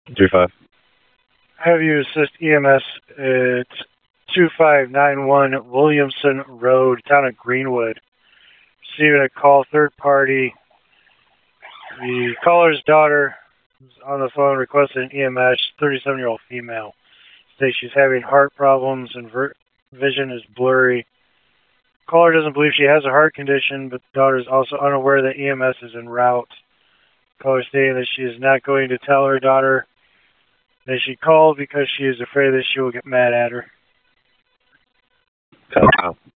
3-5. Have you assist EMS at 2591 Williamson Road, town of Greenwood. Receiving a call, third party. The caller's daughter is on the phone requesting an EMS, 37-year-old female. States she's having heart problems and vision is blurry. Caller doesn't believe she has a heart condition, but the daughter is also unaware that EMS is en route. Caller stating that she is not going to tell her daughter that she called because she is afraid that she will get mad at her. Cut.